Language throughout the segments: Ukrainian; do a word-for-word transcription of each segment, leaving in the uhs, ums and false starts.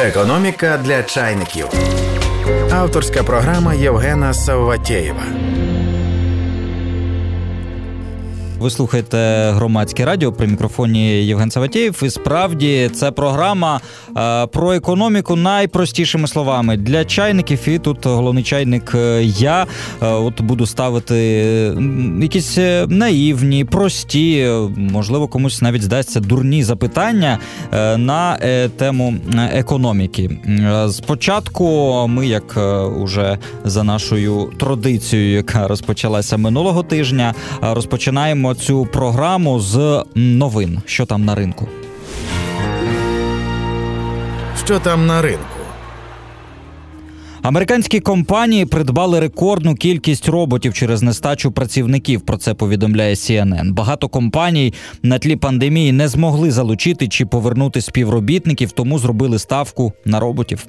Економіка для чайників. Авторська програма Євгена Савватєєва. Ви слухаєте Громадське радіо, при мікрофоні Євген Савватєєв. І справді це програма е, про економіку найпростішими словами для чайників. І тут головний чайник я. Е, от буду ставити якісь наївні, прості, можливо комусь навіть здасться дурні запитання е, на е, тему економіки. Е, спочатку ми, як е, уже за нашою традицією, яка розпочалася минулого тижня, е, розпочинаємо цю програму з новин. Що там на ринку? Що там на ринку? Американські компанії придбали рекордну кількість роботів через нестачу працівників, про це повідомляє Сі Ен Ен. Багато компаній на тлі пандемії не змогли залучити чи повернути співробітників, тому зробили ставку на роботів.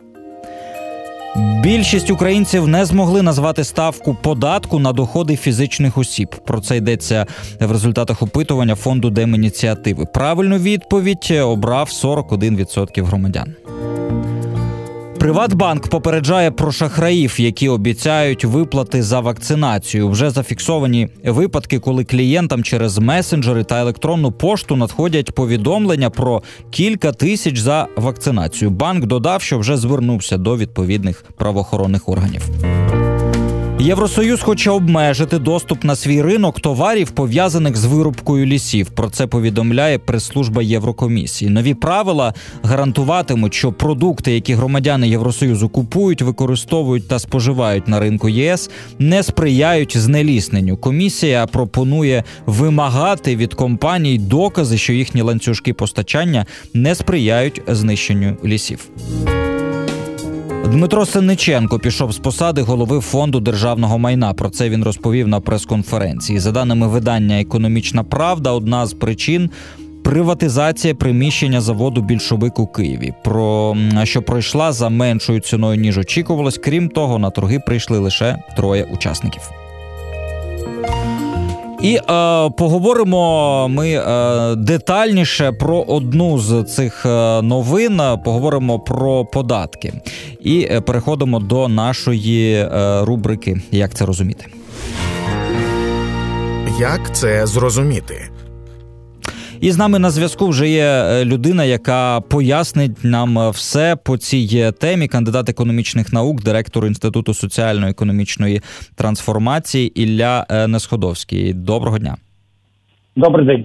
Більшість українців не змогли назвати ставку податку на доходи фізичних осіб. Про це йдеться в результатах опитування фонду Демініціативи. Правильну відповідь обрав сорок один відсоток громадян. Приватбанк попереджає про шахраїв, які обіцяють виплати за вакцинацію. Вже зафіксовані випадки, коли клієнтам через месенджери та електронну пошту надходять повідомлення про кілька тисяч за вакцинацію. Банк додав, що вже звернувся до відповідних правоохоронних органів. Євросоюз хоче обмежити доступ на свій ринок товарів, пов'язаних з вирубкою лісів. Про це повідомляє прес-служба Єврокомісії. Нові правила гарантуватимуть, що продукти, які громадяни Євросоюзу купують, використовують та споживають на ринку Є Ес, не сприяють знелісненню. Комісія пропонує вимагати від компаній докази, що їхні ланцюжки постачання не сприяють знищенню лісів. Дмитро Сенниченко пішов з посади голови Фонду державного майна. Про це він розповів на прес-конференції. За даними видання «Економічна правда», одна з причин – приватизація приміщення заводу «Більшовик» у Києві, про що пройшла за меншою ціною, ніж очікувалось. Крім того, на торги прийшли лише троє учасників. І е, поговоримо ми е, детальніше про одну з цих е, новин, поговоримо про податки. І е, переходимо до нашої е, рубрики «Як це розуміти?». Як це зрозуміти? І з нами на зв'язку вже є людина, яка пояснить нам все по цій темі. Кандидат економічних наук, директор Інституту соціально-економічної трансформації Ілля Несходовський. Доброго дня. Добрий день.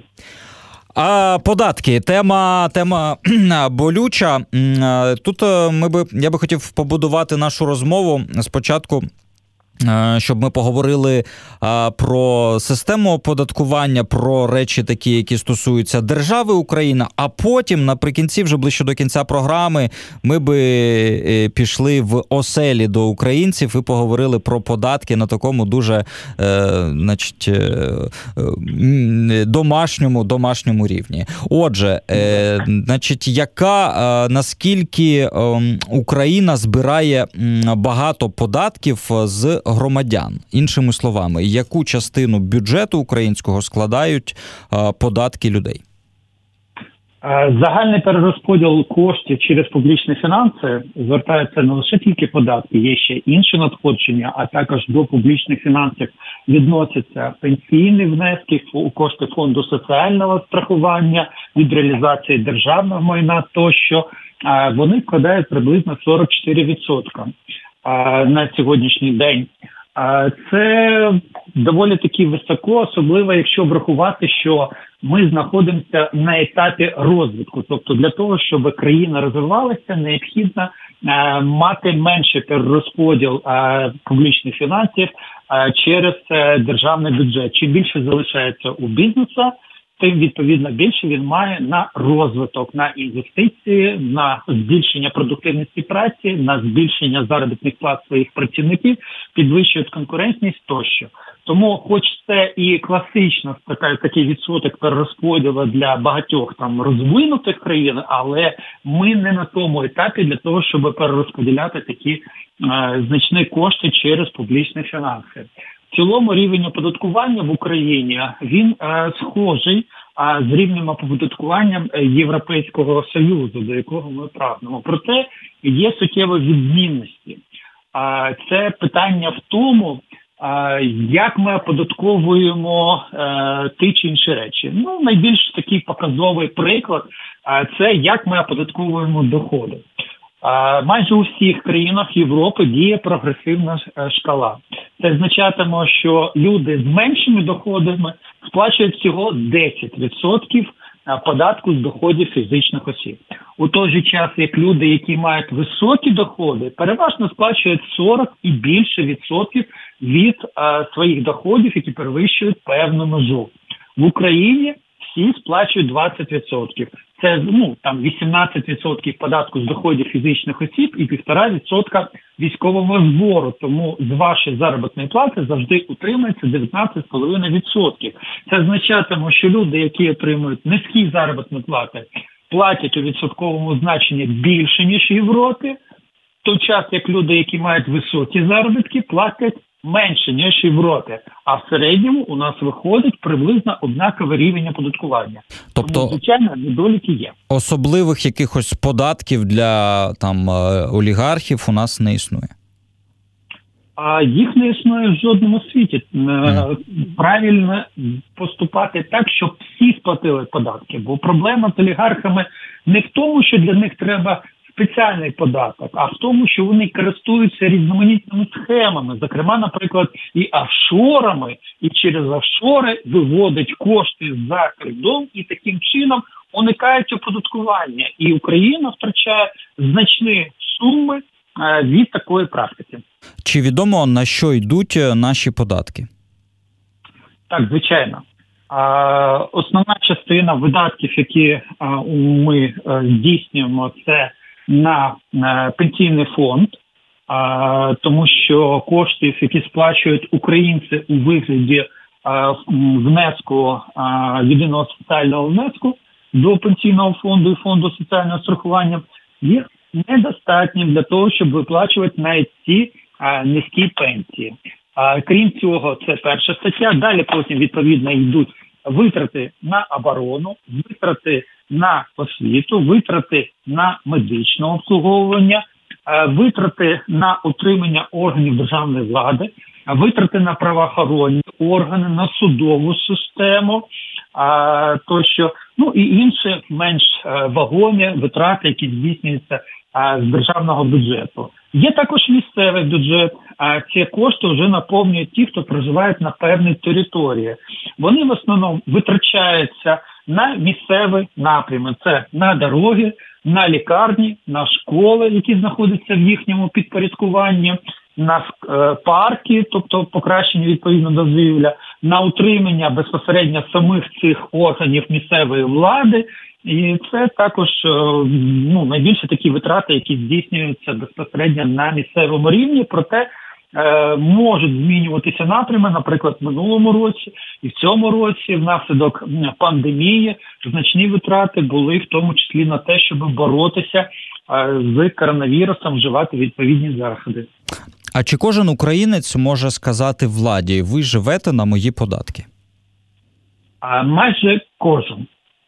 А податки, тема, тема болюча. Тут ми би, я би хотів побудувати нашу розмову спочатку, щоб ми поговорили а, про систему оподаткування, про речі такі, які стосуються держави Україна, а потім, наприкінці, вже ближче до кінця програми, ми би е, пішли в оселі до українців і поговорили про податки на такому дуже е, значить, е, домашньому, домашньому рівні. Отже, е, значить, яка, е, наскільки е, Україна збирає багато податків з громадян? Іншими словами, яку частину бюджету українського складають а, податки людей? Загальний перерозподіл коштів через публічні фінанси звертаються не лише тільки податки, є ще інші надходження, а також до публічних фінансів відносяться пенсійні внески, кошти фонду соціального страхування, від реалізації державного майна тощо. Вони складають приблизно сорок чотири відсотки на сьогоднішній день. Це доволі таки високо, особливо якщо врахувати, що ми знаходимося на етапі розвитку. Тобто для того, щоб країна розвивалася, необхідно мати менший перерозподіл публічних фінансів через державний бюджет. Чим більше залишається у бізнесу, тим, відповідно, більше він має на розвиток, на інвестиції, на збільшення продуктивності праці, на збільшення заробітних плат своїх працівників, підвищують конкурентність тощо. Тому хоч це і класично такий, такий відсоток перерозподілу для багатьох там розвинутих країн, але ми не на тому етапі для того, щоб перерозподіляти такі е, значні кошти через публічні фінанси. В цілому рівень оподаткування в Україні, він е, схожий а з рівнем оподаткуванням Європейського Союзу, до якого ми прагнемо. Проте є суттєві відмінності. А це питання в тому, як ми оподатковуємо е, ті чи інші речі. Ну, найбільш такий показовий приклад е, – це як ми оподатковуємо доходи. Е, майже у всіх країнах Європи діє прогресивна шкала. Це означатиме, що люди з меншими доходами сплачують всього десять відсотків податку з доходів фізичних осіб. У той же час, як люди, які мають високі доходи, переважно сплачують сорок і більше відсотків від а, своїх доходів, які перевищують певну межу. В Україні всі сплачують двадцять відсотків. Це ну, там вісімнадцять відсотків податку з доходів фізичних осіб і півтора відсотка військового збору. Тому з вашої заробітної плати завжди утримується дев'ятнадцять цілих п'ять десятих відсотка. Це означатиме, що люди, які отримують низькі заробітні плати, платять у відсотковому значенні більше, ніж в Європі, в той час, як люди, які мають високі заробітки, платять менше, ніж в Європі. А в середньому у нас виходить приблизно однаковий рівень оподаткування. Тобто, тому, звичайно, недоліки є. Особливих якихось податків для там олігархів у нас не існує? А їх не існує в жодному світі. Mm. Правильно поступати так, щоб всі сплатили податки. Бо проблема з олігархами не в тому, що для них треба спеціальний податок, а в тому, що вони користуються різноманітними схемами, зокрема, наприклад, і офшорами, і через офшори виводять кошти за кордон і таким чином уникають оподаткування. І Україна втрачає значні суми від такої практики. Чи відомо, на що йдуть наші податки? Так, звичайно. Основна частина видатків, які ми здійснюємо, це на пенсійний фонд, тому що кошти, які сплачують українці у вигляді внеску, єдиного соціального внеску до пенсійного фонду і фонду соціального страхування, їх недостатнім для того, щоб виплачувати навіть ці низькі пенсії. Крім цього, це перша стаття. Далі потім, відповідно, йдуть витрати на оборону, витрати на освіту, витрати на медичне обслуговування, витрати на утримання органів державної влади, витрати на правоохоронні органи, на судову систему, тощо, ну і інші менш вагомі витрати, які здійснюються з державного бюджету. Є також місцевий бюджет, а ці кошти вже наповнюють ті, хто проживають на певній території. Вони в основному витрачаються на місцеві напрями. Це на дороги, на лікарні, на школи, які знаходяться в їхньому підпорядкуванні, на е, парки, тобто покращення відповідно дозвілля, на утримання безпосередньо самих цих органів місцевої влади. І це також ну, найбільше такі витрати, які здійснюються безпосередньо на місцевому рівні, проте е, можуть змінюватися напрями, наприклад, в минулому році і в цьому році внаслідок пандемії значні витрати були в тому числі на те, щоб боротися е, з коронавірусом, вживати відповідні заходи. А чи кожен українець може сказати владі: ви живете на мої податки? А майже кожен.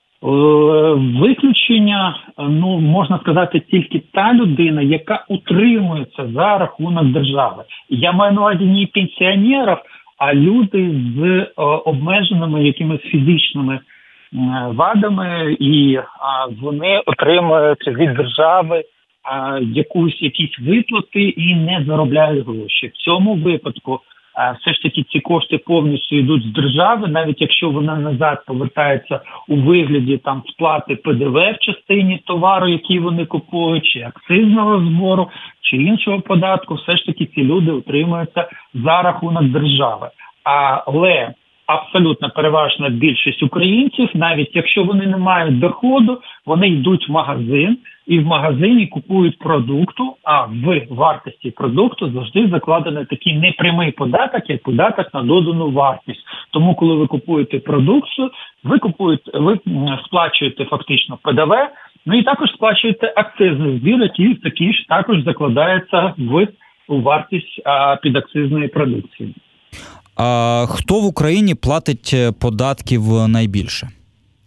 Виключення, ну, можна сказати, тільки та людина, яка утримується за рахунок держави. Я маю на увазі не пенсіонерів, а люди з обмеженими якимись фізичними вадами, і вони отримують від держави якусь, якісь виплати і не заробляють гроші. В цьому випадку все ж таки ці кошти повністю йдуть з держави, навіть якщо вона назад повертається у вигляді там сплати Пе Де Ве в частині товару, який вони купують, чи акцизного збору, чи іншого податку, все ж таки ці люди утримуються за рахунок держави. Але абсолютно переважна більшість українців, навіть якщо вони не мають доходу, вони йдуть в магазин і в магазині купують продукту, а в вартості продукту завжди закладений такий непрямий податок, як податок на додану вартість. Тому, коли ви купуєте продукцію, ви купуєте, ви сплачуєте фактично Пе Де Ве, ну і також сплачуєте акцизний збір, який такий ж також закладається в у вартість а, підакцизної продукції. А хто в Україні платить податків найбільше?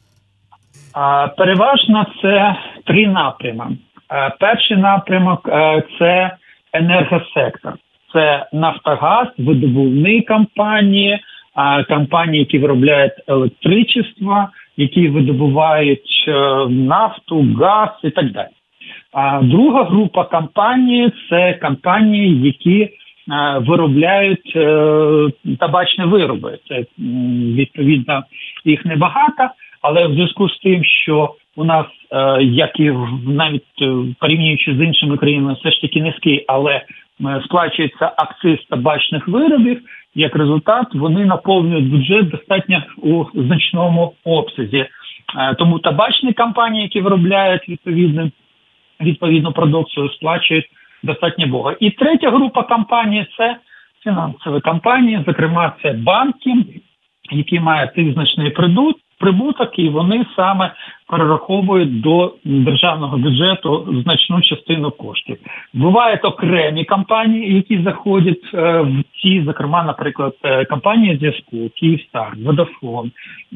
Переважно це три напрями. Перший напрямок – це енергосектор. Це Нафтогаз, видобувні компанії, компанії, які виробляють електричество, які видобувають нафту, газ і так далі. А друга група компаній – це компанії, які виробляють табачні вироби. Це, відповідно, їх небагато, але в зв'язку з тим, що у нас, як і навіть порівнюючи з іншими країнами, все ж таки низький, але сплачується акциз табачних виробів, як результат вони наповнюють бюджет достатньо у значному обсязі. Тому табачні компанії, які виробляють відповідну, відповідну продукцію, сплачують достатньо багато. І третя група компаній – це фінансові компанії, зокрема це банки, які мають значний прибуток, і вони саме перераховують до державного бюджету значну частину коштів. Бувають окремі компанії, які заходять в ці, зокрема, наприклад, компанія зв'язку, Київстар, Водафон,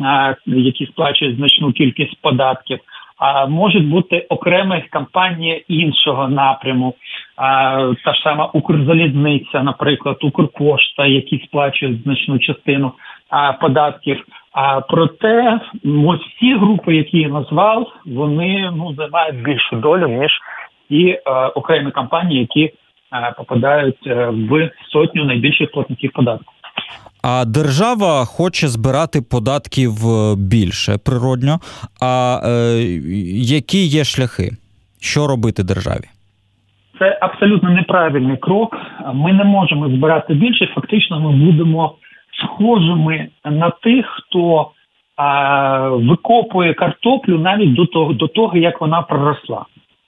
які сплачують значну кількість податків. А можуть бути окремі компанії іншого напряму, а, та ж сама Укрзалізниця, наприклад, Укрпошта, які сплачують значну частину а, податків. А проте, ось всі групи, які я назвав, вони ну займають більшу долю, ніж і а, окремі компанії, які а, попадають а, в сотню найбільших платників податків. А держава хоче збирати податків більше, природньо. А е, які є шляхи? Що робити державі? Це абсолютно неправильний крок. Ми не можемо збирати більше. Фактично ми будемо схожими на тих, хто а, викопує картоплю навіть до того, до того, як вона проросла.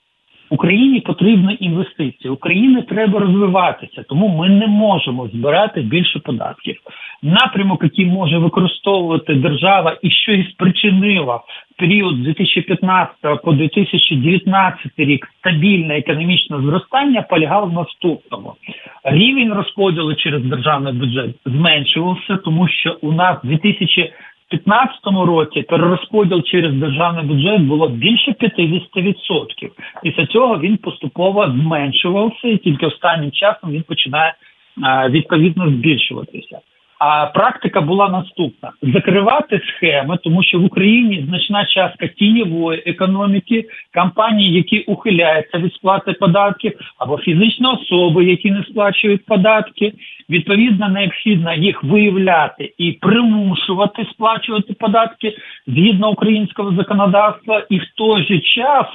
Україні потрібні інвестиції, Україні треба розвиватися, тому ми не можемо збирати більше податків. Напрямок, який може використовувати держава і що і спричинило в період з дві тисячі п'ятнадцятого по дві тисячі дев'ятнадцятий рік стабільне економічне зростання, полягав в наступному. Рівень розподілу через державний бюджет зменшувався, тому що у нас в дві тисячі п'ятнадцятому році перерозподіл через державний бюджет було більше п'ятдесят відсотків. Після цього він поступово зменшувався і тільки останнім часом він починає відповідно збільшуватися. А практика була наступна. Закривати схеми, тому що в Україні значна частка тіньової економіки, компанії, які ухиляються від сплати податків, або фізичні особи, які не сплачують податки. Відповідно, необхідно їх виявляти і примушувати сплачувати податки згідно українського законодавства, і в той же час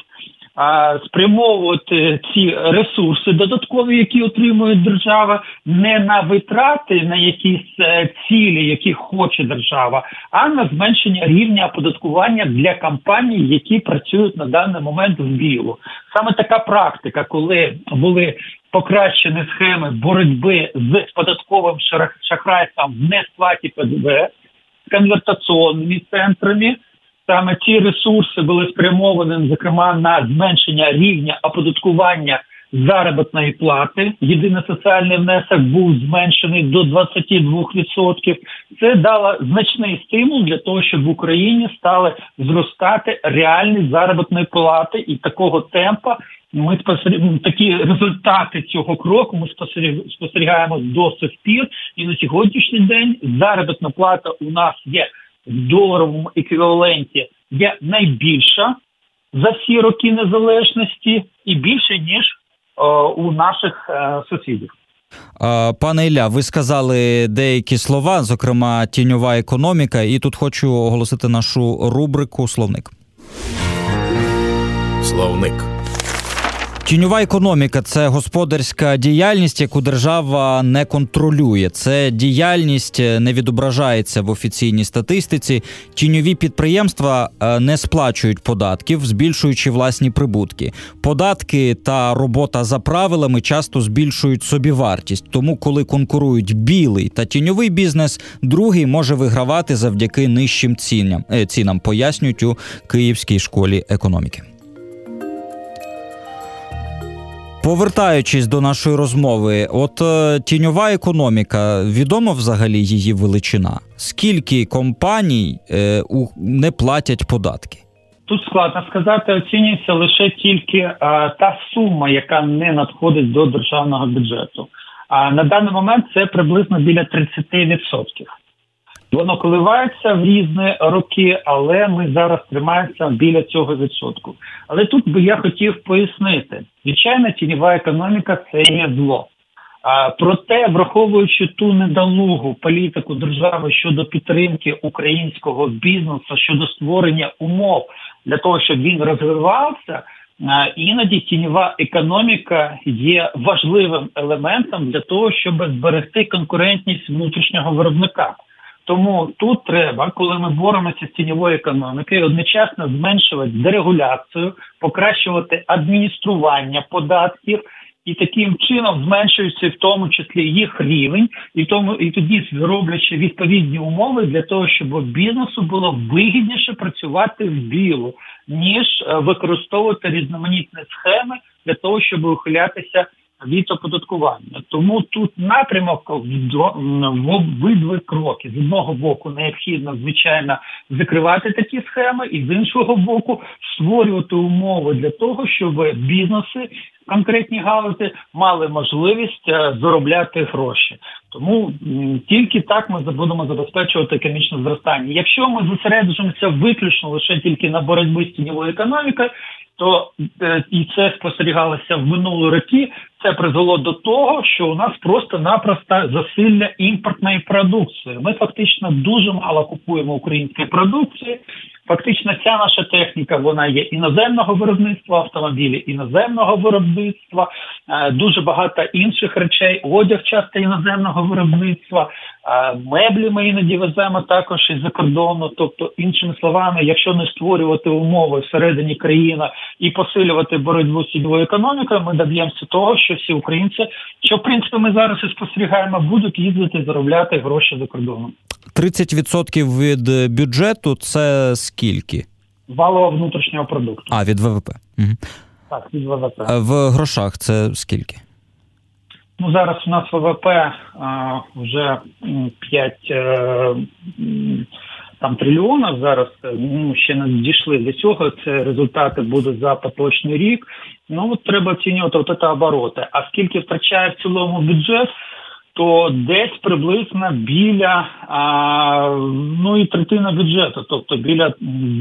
а, спрямовувати ці ресурси додаткові, які отримує держава, не на витрати, на якісь цілі, які хоче держава, а на зменшення рівня оподаткування для компаній, які працюють на даний момент в білу. Саме така практика, коли були покращені схеми боротьби з податковим шахрайством в несплаті Пе Де Ве, з конвертаційними центрами. Саме ці ресурси були спрямовані, зокрема, на зменшення рівня оподаткування заробітної плати. Єдиний соціальний внесок був зменшений до двадцять два відсотки. Це дало значний стимул для того, щоб в Україні стали зростати реальні заробітні плати, і такого темпу ми спостерігаємо, такі результати цього кроку ми спостерігаємо до сих пір. І на сьогоднішній день заробітна плата у нас є в доларовому еквіваленті є найбільша за всі роки незалежності і більше, ніж о, у наших е, сусідів. Пане Ілля, ви сказали деякі слова, зокрема тіньова економіка, і тут хочу оголосити нашу рубрику «Словник». Словник. Тіньова економіка – це господарська діяльність, яку держава не контролює. Це діяльність не відображається в офіційній статистиці. Тіньові підприємства не сплачують податків, збільшуючи власні прибутки. Податки та робота за правилами часто збільшують собівартість. Тому, коли конкурують білий та тіньовий бізнес, другий може вигравати завдяки нижчим цінам, цінам, пояснюють у Київській школі економіки. Повертаючись до нашої розмови, от е, тіньова економіка, відома взагалі її величина? Скільки компаній е, у, не платять податки? Тут складно сказати, оцінюється лише тільки а, та сума, яка не надходить до державного бюджету. А на даний момент це приблизно біля тридцять відсотків. Воно коливається в різні роки, але ми зараз тримаємося біля цього відсотку. Але тут би я хотів пояснити, звичайно, тіньова економіка – це є зло. А, проте, враховуючи ту недолугу політику держави щодо підтримки українського бізнесу, щодо створення умов для того, щоб він розвивався, а, іноді тіньова економіка є важливим елементом для того, щоб зберегти конкурентність внутрішнього виробника. Тому тут треба, коли ми боремося з тіньовою економікою, одночасно зменшувати дерегуляцію, покращувати адміністрування податків, і таким чином зменшується в тому числі їх рівень, і тому і тоді роблячи відповідні умови для того, щоб бізнесу було вигідніше працювати в білу, ніж використовувати різноманітні схеми для того, щоб ухилятися від оподаткування. Тому тут напрямок в обидва кроки. З одного боку необхідно, звичайно, закривати такі схеми, і з іншого боку створювати умови для того, щоб бізнеси, конкретні галузі, мали можливість заробляти гроші. Тому м, тільки так ми будемо забезпечувати економічне зростання. Якщо ми зосереджуємося виключно лише тільки на боротьбі з тіньовою економікою, то е, і це спостерігалося в минулі роки, це призвело до того, що у нас просто-напросто засилля імпортної продукції. Ми фактично дуже мало купуємо української продукції. Фактично ця наша техніка, вона є іноземного виробництва, автомобілі іноземного виробництва, е, дуже багато інших речей, одяг часто іноземного виробництва, е, меблі ми іноді веземо також із-за кордону. Тобто, іншими словами, якщо не створювати умови всередині країни і посилювати боротьбу з тіньовою економікою, ми доб'ємося того, що всі українці, що в принципі ми зараз і спостерігаємо, будуть їздити заробляти гроші за кордоном. тридцять відсотків від бюджету – це скільки? Валового внутрішнього продукту. А, від ВВП. Угу. Так, від ВВП. В грошах це скільки? Ну, зараз у нас ВВП а, вже п'ять а, там трильйонів, зараз ну, ще не дійшли до цього, це результати будуть за поточний рік. Ну, от треба оцінювати от це обороти. А скільки втрачає в цілому бюджет, то десь приблизно біля, а, ну і третина бюджету, тобто біля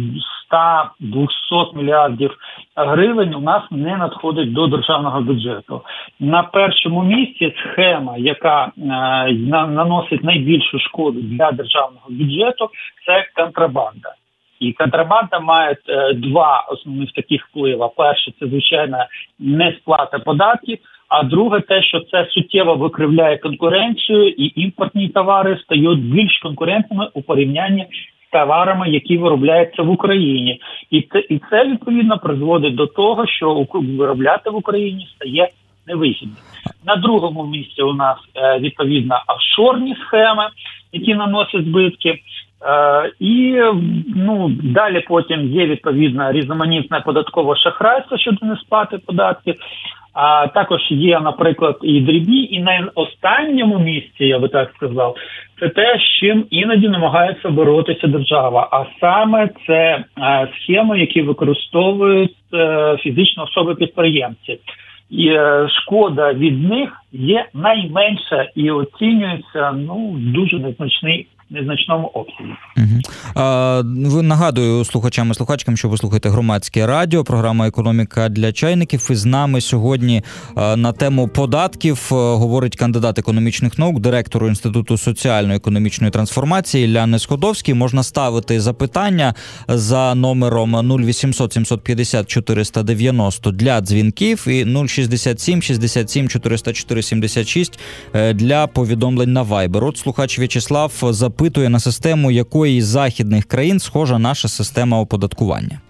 сто-двісті мільярдів гривень у нас не надходить до державного бюджету. На першому місці схема, яка а, наносить найбільшу шкоду для державного бюджету, це контрабанда. І контрабанда має е, два основних таких вплива. Перше, це, звичайно, несплата податків, а друге, те, що це суттєво викривляє конкуренцію, і імпортні товари стають більш конкурентними у порівнянні з товарами, які виробляються в Україні. І це, і це відповідно, призводить до того, що виробляти в Україні стає невигідно. На другому місці у нас, е, відповідно, офшорні схеми, які наносять збитки. Uh, і ну далі потім є відповідно різноманітне податкове шахрайство щодо несплати податків. А також є, наприклад, і дрібні, і на останньому місці, я би так сказав, це те, з чим іноді намагається боротися держава. А саме це е, схеми, які використовують е, фізичні особи-підприємці. І е, шкода від них є найменша і оцінюється ну дуже незначний. незначному обсязі. Угу. А, ви нагадую слухачам і слухачкам, що ви слухаєте Громадське радіо, програма «Економіка для чайників». І з нами сьогодні а, на тему податків а, говорить кандидат економічних наук, директор Інституту соціально-економічної трансформації Ілля Сходовський. Можна ставити запитання за номером нуль вісімсот сімсот п'ятдесят чотириста дев'яносто для дзвінків і нуль шістдесят сім шістдесят сім чотириста чотири сімдесят шість для повідомлень на Viber. От слухач В'ячеслав запитує, Питує на систему якої із західних країн схожа наша система оподаткування.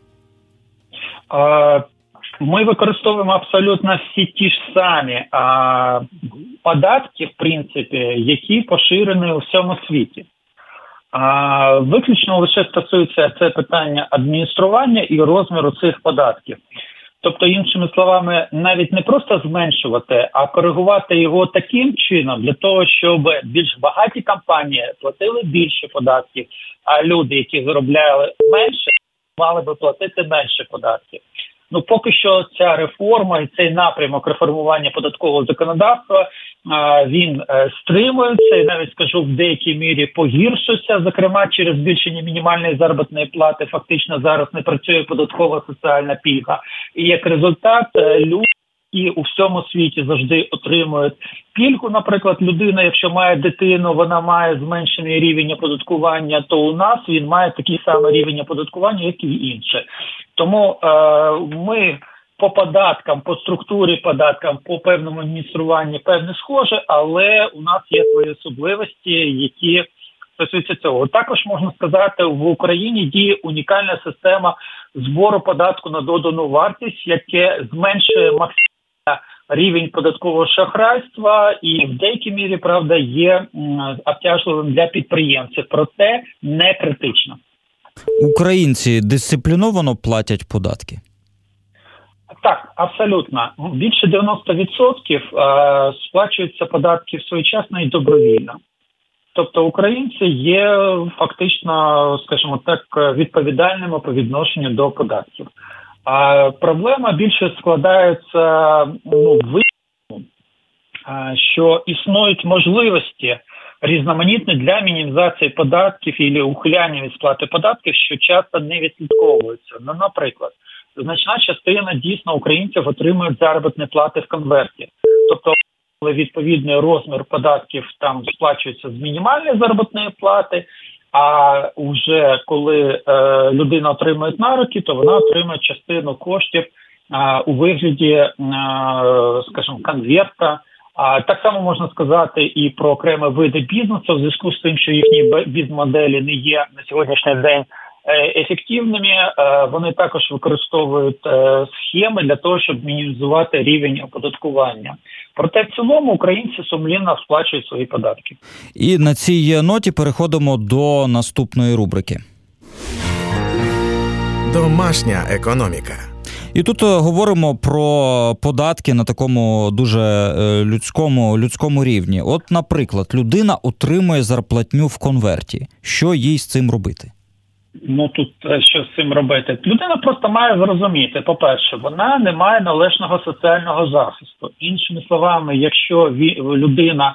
Ми використовуємо абсолютно всі ті ж самі а, податки, в принципі, які поширені у всьому світі. А, виключно лише стосується це питання адміністрування і розміру цих податків. Тобто, іншими словами, навіть не просто зменшувати, а коригувати його таким чином, для того, щоб більш багаті компанії платили більше податків, а люди, які заробляли менше, мали би платити менше податків. Ну, поки що ця реформа і цей напрямок реформування податкового законодавства, він стримується і навіть, скажу, в деякій мірі погіршується, зокрема через збільшення мінімальної заробітної плати. Фактично зараз не працює податкова соціальна пільга. І як результат люди і у всьому світі завжди отримують пільгу. Наприклад, людина, якщо має дитину, вона має зменшений рівень оподаткування, то у нас він має такий самий рівень оподаткування, як і інші. Тому е, ми по податкам, по структурі податкам, по певному адмініструванню певне схоже, але у нас є свої особливості, які стосуються цього. Також можна сказати, в Україні діє унікальна система збору податку на додану вартість, яке зменшує максимально рівень податкового шахрайства і в деякій мірі, правда, є обтяжливим для підприємців. Проте не критично. Українці дисципліновано платять податки? Так, абсолютно. Більше дев'яносто відсотків сплачуються податки своєчасно і добровільно. Тобто українці є фактично, скажімо так, відповідальними по відношенню до податків. А проблема більше складається ну, в тому, що існують можливості різноманітні для мінімізації податків і ухиляння від сплати податків, що часто не відслідковуються. Ну, наприклад, значна частина дійсно українців отримують заробітні плати в конверті. Тобто, коли відповідний розмір податків там сплачується з мінімальної заробітної плати, а вже коли е, людина отримує на руки, то вона отримує частину коштів е, у вигляді, е, скажімо, конверта. А так само можна сказати і про окремі види бізнесу, в зв'язку з тим, що їхні бізнес-моделі не є на сьогоднішній день ефективними, вони також використовують схеми для того, щоб мінімізувати рівень оподаткування. Проте в цілому українці сумлінно сплачують свої податки. І на цій ноті переходимо до наступної рубрики. Домашня економіка. І тут говоримо про податки на такому дуже людському, людському рівні. От, наприклад, людина отримує зарплатню в конверті. Що їй з цим робити? Ну, тут що з цим робити? Людина просто має зрозуміти, по-перше, вона не має належного соціального захисту. Іншими словами, якщо людина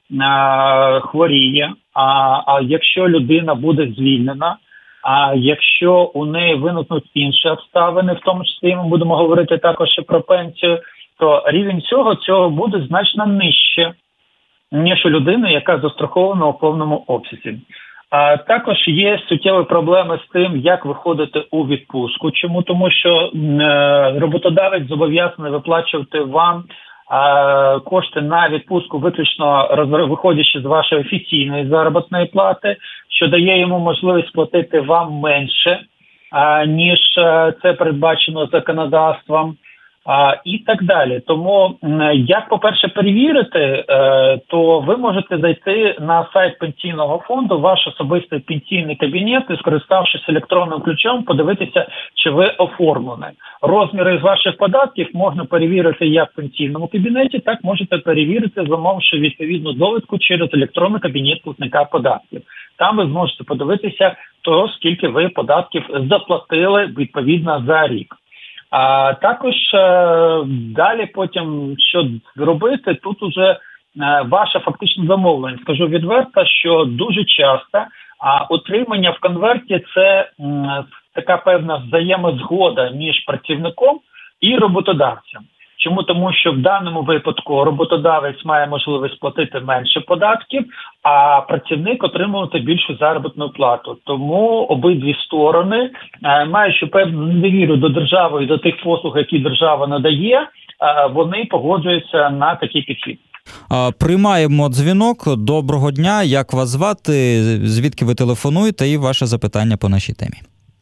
а, хворіє, а, а якщо людина буде звільнена, а якщо у неї виникнуть інші обставини, в тому числі ми будемо говорити також і про пенсію, то рівень цього, цього буде значно нижче, ніж у людини, яка застрахована у повному обсязі. А також є суттєві проблеми з тим, як виходити у відпустку. Чому? Тому що е, роботодавець зобов'язаний виплачувати вам е, кошти на відпустку виключно роз, виходячи з вашої офіційної заробітної плати, що дає йому можливість платити вам менше, е, ніж е, це передбачено законодавством. А, і так далі. Тому, як, по-перше, перевірити, е, то ви можете зайти на сайт пенсійного фонду, ваш особистий пенсійний кабінет, і, скориставшись електронним ключом, подивитися, чи ви оформлені. Розміри з ваших податків можна перевірити як в пенсійному кабінеті, так можете перевірити, замовивши відповідну довідку через електронний кабінет платника податків. Там ви зможете подивитися, то, скільки ви податків заплатили відповідно за рік. А також е, далі потім, що зробити, тут уже е, ваше фактично замовлення. Скажу відверто, що дуже часто а, отримання в конверті – це м, така певна взаємозгода між працівником і роботодавцем. Чому? Тому що в даному випадку роботодавець має можливість платити менше податків, а працівник отримувати більшу заробітну плату. Тому обидві сторони, маючи певну недовіру до держави і до тих послуг, які держава надає, вони погоджуються на такий підхід. Приймаємо дзвінок. Доброго дня. Як вас звати? Звідки ви телефонуєте? І ваше запитання по нашій темі.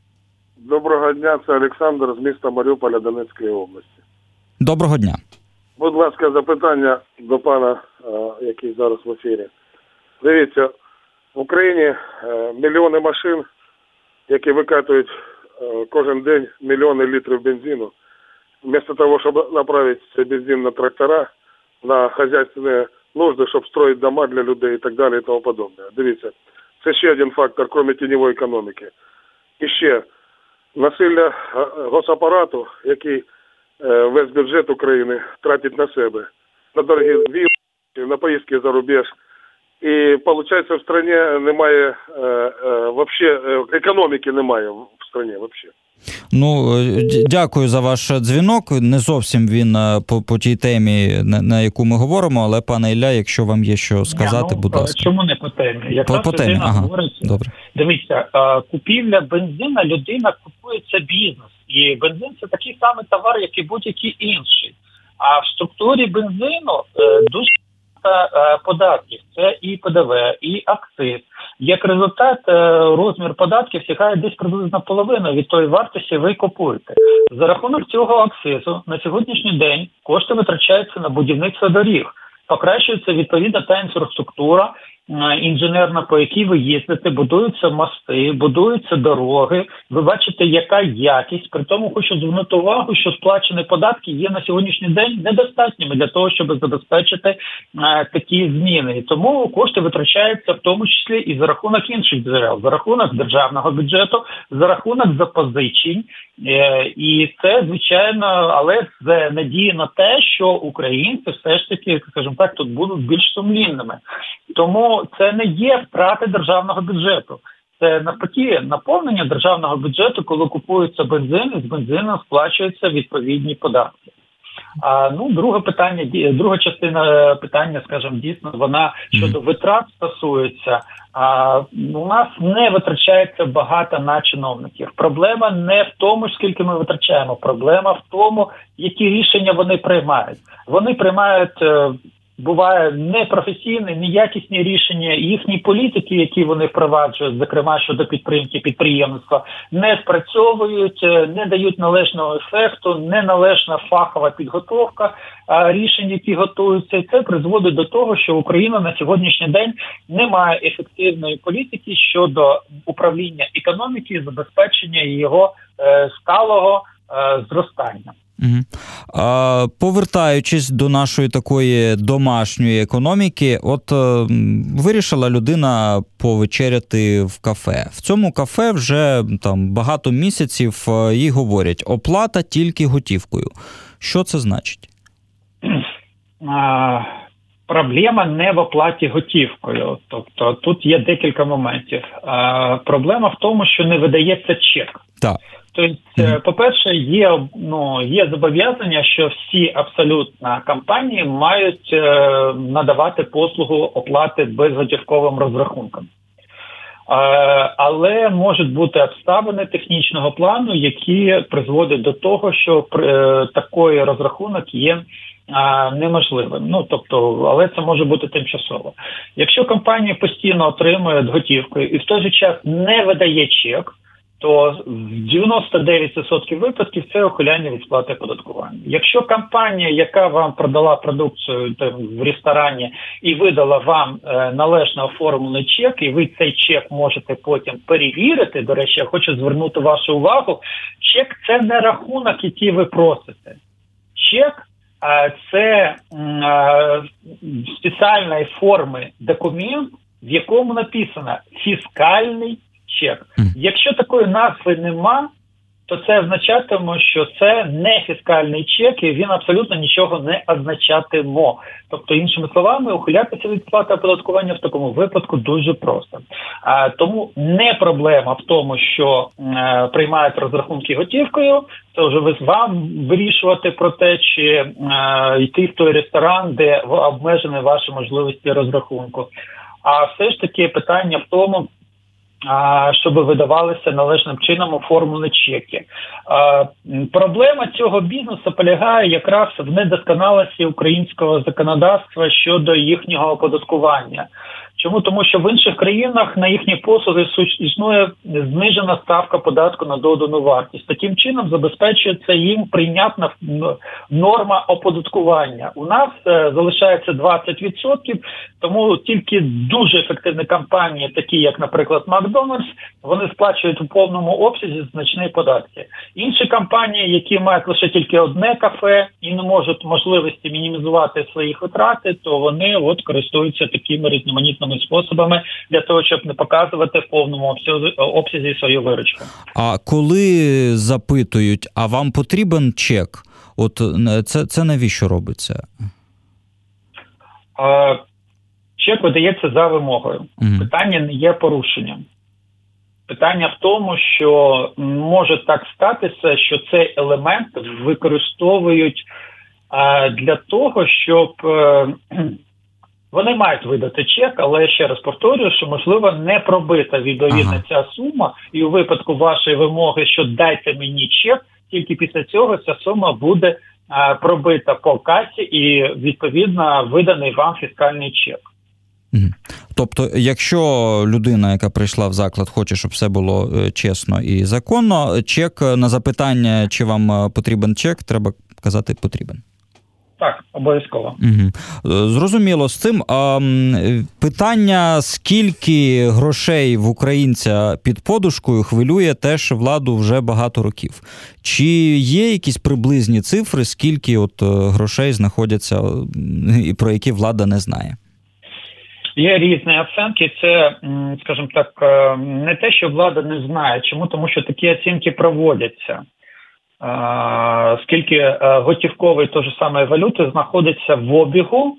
Доброго дня. Це Олександр з міста Маріуполя Донецької області. Доброго дня. Будь ласка, запитання до пана, який зараз в ефірі. Дивіться, в Україні мільйони машин, які викатують кожен день мільйони літрів бензину. Вместо того, щоб направити цей бензин на трактора, на хазяйственні нужди, щоб строїти дома для людей і так далі і тому подобне. Дивіться, це ще один фактор, крім тіньової економіки. І ще, насилля госапарату, який весь бюджет України тратить на себе, на дорогі візи, на поїздки за рубеж. І, виходить, в країні немає, вообще, економіки немає в країні, взагалі. Ну, дякую за ваш дзвінок. Не зовсім він по, по тій темі, на, на яку ми говоримо, але, пане Ілля, якщо вам є що сказати, Я, ну, будь ласка. Чому не по темі? Якраз по, по темі, ага, говорить, добре. Дивіться, купівля бензина, людина купує це бізнес. І бензин – це такий самий товар, як і будь-який інший. А в структурі бензину дуже багато податків. Це і Пе Де Ве, і акциз. Як результат, розмір податків сягає десь приблизно половину від тої вартості, ви купуєте. За рахунок цього акцизу на сьогоднішній день кошти витрачаються на будівництво доріг. Покращується відповідна та інфраструктура інженерна, по якій ви їздите, будуються мости, будуються дороги. Ви бачите, яка якість. При тому хочу звернути увагу, що сплачені податки є на сьогоднішній день недостатніми для того, щоб забезпечити а, такі зміни. І тому кошти витрачаються в тому числі і за рахунок інших джерел, за рахунок державного бюджету, за рахунок запозичень. Е, і це, звичайно, але з надії на те, що українці все ж таки, скажімо так, тут будуть більш сумлінними. Тому це не є втрати державного бюджету. Це навпаки наповнення державного бюджету, коли купується бензин, і з бензину сплачуються відповідні податки. А ну, друге питання, друга частина питання, скажімо, дійсно, вона щодо витрат стосується. А, у нас не витрачається багато на чиновників. Проблема не в тому, скільки ми витрачаємо. Проблема в тому, які рішення вони приймають. Вони приймають, буває, непрофесійні, неякісні рішення. Їхні політики, які вони впроваджують, зокрема щодо підтримки підприємництва, не спрацьовують, не дають належного ефекту, неналежна фахова підготовка рішень, які готуються. І це призводить до того, що Україна на сьогоднішній день не має ефективної політики щодо управління економіки і забезпечення його сталого зростання. Угу. А, повертаючись до нашої такої домашньої економіки, от е, вирішила людина повечеряти в кафе. В цьому кафе вже там багато місяців е, їй говорять, оплата тільки готівкою. Що це значить? А, проблема не в оплаті готівкою. Тобто тут є декілька моментів. А, проблема в тому, що не видається чек. Так. Тобто, mm-hmm. по-перше, є, ну, є зобов'язання, що всі абсолютно компанії мають е, надавати послугу оплати безготівковим розрахунком. Е, але можуть бути обставини технічного плану, які призводять до того, що е, такий розрахунок є е, неможливим. Ну, тобто, але це може бути тимчасово. Якщо компанія постійно отримує готівкою і в той же час не видає чек, то в дев'яносто дев'ять відсотків випадків це ухиляння від сплати оподаткування. Якщо компанія, яка вам продала продукцію там, в ресторані і видала вам е, належно оформлений чек, і ви цей чек можете потім перевірити, до речі, я хочу звернути вашу увагу, чек – це не рахунок, який ви просите. Чек е, – це е, спеціальної форми документ, в якому написано «фіскальний чек». Якщо такої назви нема, то це означатиме, що це не фіскальний чек, і він абсолютно нічого не означатиме. Тобто, іншими словами, ухилятися від сплати оподаткування в такому випадку дуже просто. А, тому не проблема в тому, що е, приймають розрахунки готівкою, це вже ви вам вирішувати про те, чи е, йти в той ресторан, де обмежені ваші можливості розрахунку. А все ж таки питання в тому, щоб видавалися належним чином оформлені чеки. Проблема цього бізнесу полягає якраз в недосконалості українського законодавства щодо їхнього оподаткування. Чому? Тому що в інших країнах на їхні послуги існує знижена ставка податку на додану вартість. Таким чином забезпечується їм прийнятна норма оподаткування. У нас е, залишається двадцять відсотків, тому тільки дуже ефективні компанії, такі як, наприклад, Макдональдс, вони сплачують у повному обсязі значні податки. Інші компанії, які мають лише тільки одне кафе і не можуть можливості мінімізувати свої витрати, то вони от користуються такими різноманітними різними способами для того, щоб не показувати в повному обсязі, обсязі свою виручку. А коли запитують, а вам потрібен чек? От це, це навіщо робиться? А, чек видається за вимогою. Mm-hmm. Питання не є порушенням. Питання в тому, що може так статися, що цей елемент використовують а, для того, щоб а, вони мають видати чек, але ще раз повторюю, що можливо не пробита відповідно ага. ця сума, і у випадку вашої вимоги, що дайте мені чек, тільки після цього ця сума буде а, пробита по касі і відповідно виданий вам фіскальний чек. Тобто, якщо людина, яка прийшла в заклад, хоче, щоб все було чесно і законно, чек на запитання, чи вам потрібен чек, треба казати потрібен. Так, обов'язково. Угу. Зрозуміло з цим. А, питання, скільки грошей в українця під подушкою, хвилює теж владу вже багато років. Чи є якісь приблизні цифри, скільки от грошей знаходяться, про які влада не знає? Є різні оцінки. Це, скажімо так, не те, що влада не знає. Чому? Тому що такі оцінки проводяться. Скільки готівкової той же самої валюти знаходиться в обігу,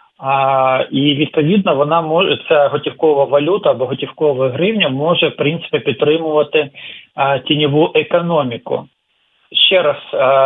і відповідно вона може, ця готівкова валюта або готівкова гривня може, в принципі, підтримувати тіньову економіку. Ще раз,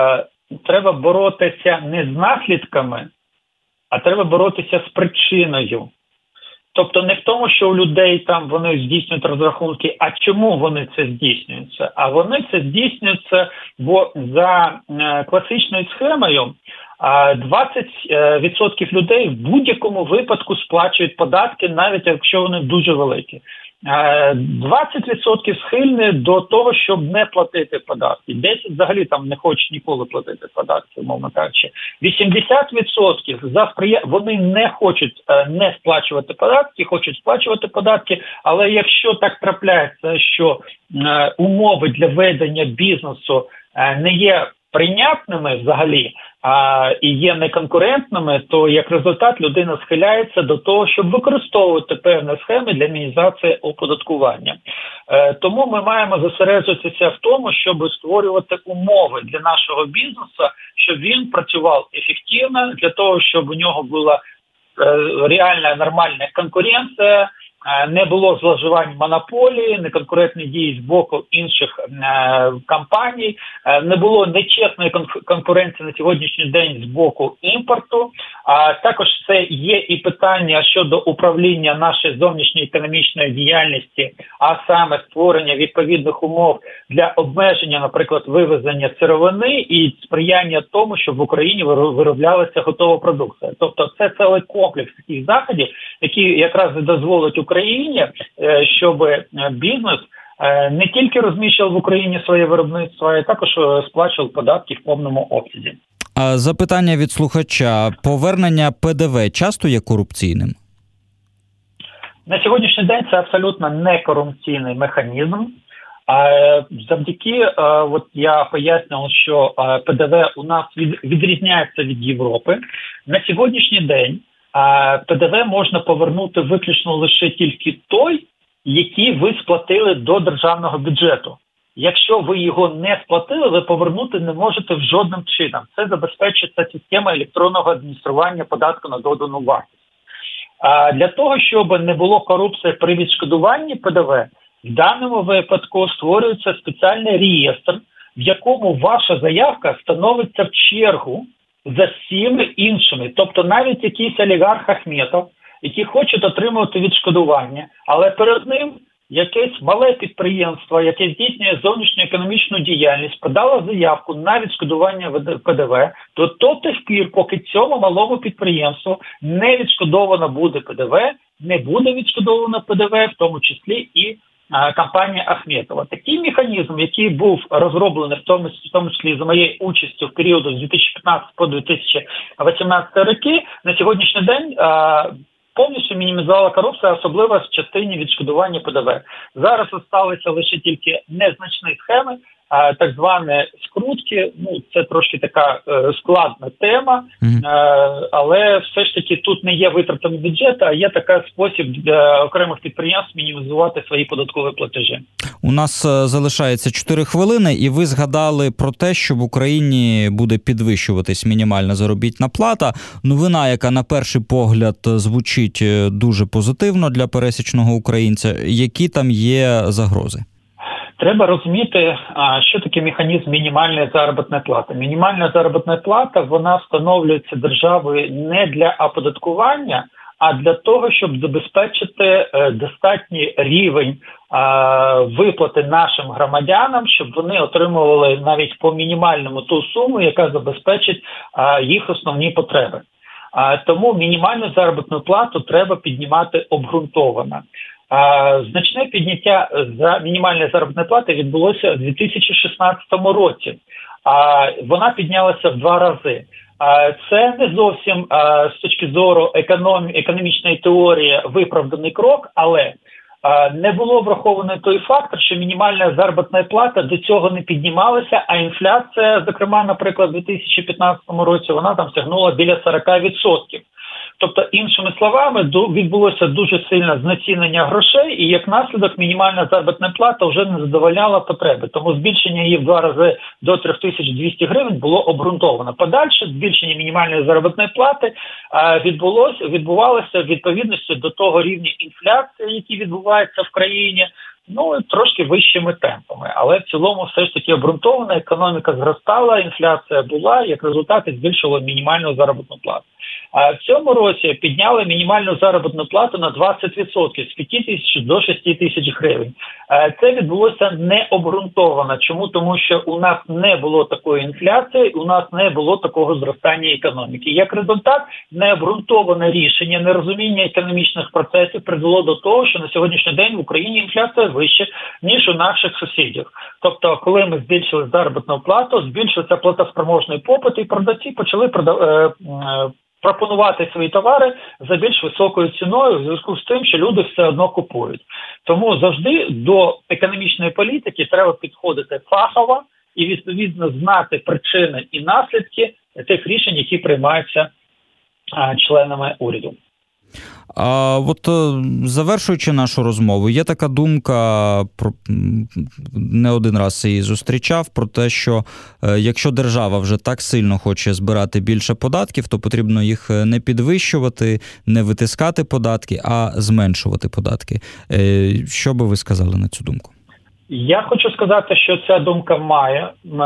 треба боротися не з наслідками, а треба боротися з причиною. Тобто не в тому, що у людей там вони здійснюють розрахунки, а чому вони це здійснюються? А вони це здійснюються, бо за е, класичною схемою е, двадцять відсотків людей в будь-якому випадку сплачують податки, навіть якщо вони дуже великі. двадцять відсотків схильні до того, щоб не платити податки. десять взагалі там не хочуть ніколи платити податки, умовно кажучи. вісімдесят відсотків за сприя... вони не хочуть не сплачувати податки, хочуть сплачувати податки, але якщо так трапляється, що е, умови для ведення бізнесу е, не є прийнятними взагалі, а і є неконкурентними, то як результат людина схиляється до того, щоб використовувати певні схеми для мінімізації оподаткування. Е, тому ми маємо зосереджуватися в тому, щоб створювати умови для нашого бізнесу, щоб він працював ефективно, для того, щоб у нього була е, реальна нормальна конкуренція, не було зловживань монополії, неконкурентні дії з боку інших е, компаній, е, не було нечесної конкуренції на сьогоднішній день з боку імпорту. А також це є і питання щодо управління нашої зовнішньої економічної діяльності, а саме створення відповідних умов для обмеження, наприклад, вивезення сировини і сприяння тому, щоб в Україні вироблялася готова продукція. Тобто це цілий комплекс таких заходів, які якраз дозволять Україні, щоб бізнес не тільки розміщував в Україні своє виробництво, а й також сплачував податки в повному обсязі. А запитання від слухача. Повернення Пе Де Ве часто є корупційним? На сьогоднішній день це абсолютно не корупційний механізм. Завдяки, от я пояснював, що Пе Де Ве у нас від, відрізняється від Європи. На сьогоднішній день Пе Де Ве можна повернути виключно лише тільки той, який ви сплатили до державного бюджету. Якщо ви його не сплатили, ви повернути не можете в жодним чином. Це забезпечується система електронного адміністрування податку на додану вартість. А для того, щоб не було корупції при відшкодуванні Пе Де Ве, в даному випадку створюється спеціальний реєстр, в якому ваша заявка становиться в чергу за всіми іншими. Тобто навіть якийсь олігарх Ахметов, який хоче отримувати відшкодування, але перед ним якесь мале підприємство, яке здійснює зовнішню економічну діяльність, подало заявку на відшкодування Пе Де Ве, то до тих пір, поки цьому малому підприємству не відшкодовано буде Пе Де Ве, не буде відшкодовано Пе Де Ве, в тому числі і а, компанія Ахметова. Такий механізм, який був розроблений в тому, в тому числі за моєю участю в періоду з дві тисячі п'ятнадцятого по дві тисячі вісімнадцятий роки, на сьогоднішній день а, повністю мінімізувала корупцію, особливо в частині відшкодування Пе Де Ве. Зараз залишилися лише тільки незначні схеми, а, так звані скрутки. Ну, це трошки така е, складна тема, mm-hmm. е, але все ж таки тут не є витратами бюджету, а є такий спосіб для окремих підприємств мінімізувати свої податкові платежі. У нас залишається чотири хвилини, і ви згадали про те, що в Україні буде підвищуватись мінімальна заробітна плата. Новина, яка на перший погляд звучить дуже позитивно для пересічного українця. Які там є загрози? Треба розуміти, що таке механізм мінімальної заробітної плати. Мінімальна заробітна плата, вона встановлюється державою не для оподаткування, а для того, щоб забезпечити достатній рівень виплати нашим громадянам, щоб вони отримували навіть по мінімальному ту суму, яка забезпечить їх основні потреби. Тому мінімальну заробітну плату треба піднімати обґрунтовано. Значне підняття за мінімальної заробітної плати відбулося у дві тисячі шістнадцятому році. Вона піднялася в два рази. Це не зовсім з точки зору економ... економічної теорії виправданий крок, але не було враховано той фактор, що мінімальна заробітна плата до цього не піднімалася, а інфляція, зокрема, наприклад, у дві тисячі п'ятнадцятому році, вона там сягнула біля сорок відсотків. Тобто, іншими словами, відбулося дуже сильне знецінення грошей, і як наслідок мінімальна заробітна плата вже не задовольняла потреби. Тому збільшення її в два рази до три тисячі двісті гривень було обґрунтовано. Подальше збільшення мінімальної заробітної плати відбулося, відбувалося в відповідності до того рівня інфляції, який відбувається в країні, ну, трошки вищими темпами. Але в цілому все ж таки обґрунтована, економіка зростала, інфляція була, як результат збільшило мінімальну заробітну плату. А в цьому році підняли мінімальну заробітну плату на двадцять відсотків з п'ять тисяч до шість тисяч гривень. Це відбулося необґрунтовано. Чому? Тому що у нас не було такої інфляції, у нас не було такого зростання економіки. Як результат, необґрунтоване рішення, нерозуміння економічних процесів призвело до того, що на сьогоднішній день в Україні інфляція вища, ніж у наших сусідів. Тобто, коли ми збільшили заробітну плату, збільшився платоспроможний попит, і продавці почали продав... пропонувати свої товари за більш високою ціною в зв'язку з тим, що люди все одно купують. Тому завжди до економічної політики треба підходити фахово і, відповідно, знати причини і наслідки тих рішень, які приймаються членами уряду. А от завершуючи нашу розмову, є така думка, про не один раз її зустрічав, про те, що якщо держава вже так сильно хоче збирати більше податків, то потрібно їх не підвищувати, не витискати податки, а зменшувати податки. Що би ви сказали на цю думку? Я хочу сказати, що ця думка має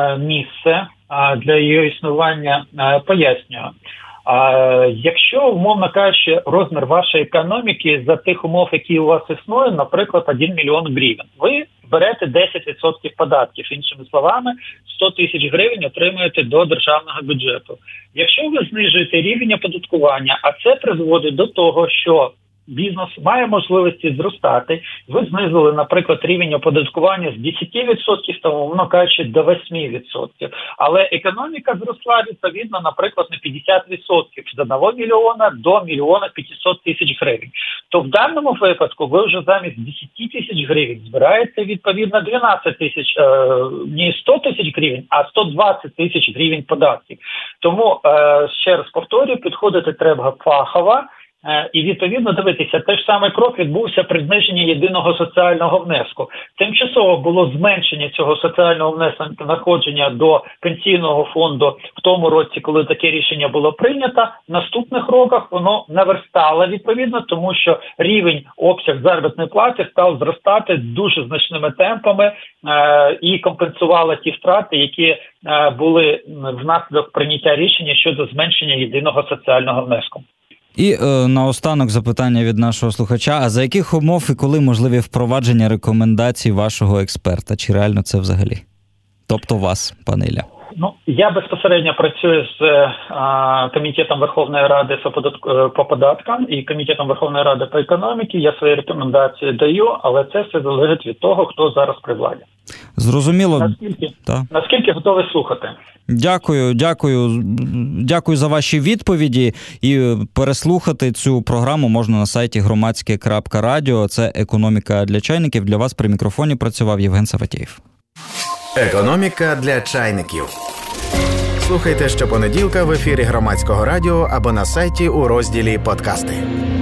місце, для її існування пояснюю. А якщо, умовно кажучи, розмір вашої економіки за тих умов, які у вас існує, наприклад, один мільйон гривень, ви берете десять відсотків податків, іншими словами, сто тисяч гривень отримуєте до державного бюджету. Якщо ви знижуєте рівень оподаткування, а це призводить до того, що бізнес має можливості зростати, ви знизили, наприклад, рівень оподаткування з десять відсотків, тому, воно кажучи, до вісім відсотків. Але економіка зросла, відповідно, наприклад, на п'ятдесят відсотків з одного мільйона до мільйона п'ятсот тисяч гривень. То в даному випадку ви вже замість десять тисяч гривень збираєте, відповідно, дванадцять тисяч, е, не сто тисяч гривень, а сто двадцять тисяч гривень податків. Тому, е, ще раз повторюю, підходити треба фахово, і, відповідно, дивитися, той ж самий крок відбувся при зниженні єдиного соціального внеску. Тимчасово було зменшення цього соціального внеску надходження до пенсійного фонду в тому році, коли таке рішення було прийнято. В наступних роках воно наверстало, відповідно, тому що рівень, обсяг заробітної плати став зростати дуже значними темпами е- і компенсувало ті втрати, які е- були внаслідок прийняття рішення щодо зменшення єдиного соціального внеску. І е, наостанок запитання від нашого слухача. А за яких умов і коли можливі впровадження рекомендацій вашого експерта? Чи реально це взагалі? Тобто вас, пане Ілля? Ну, я безпосередньо працюю з а, Комітетом Верховної Ради по податкам і Комітетом Верховної Ради по економіці. Я свої рекомендації даю, але це все залежить від того, хто зараз при владі. Зрозуміло. Наскільки, Ta. наскільки готові слухати? Дякую, дякую. Дякую за ваші відповіді. І переслухати цю програму можна на сайті громадське крапка радіо. Це «Економіка для чайників». Для вас при мікрофоні працював Євген Саватєєв. Економіка для чайників. Слухайте щопонеділка в ефірі Громадського радіо або на сайті у розділі «Подкасти».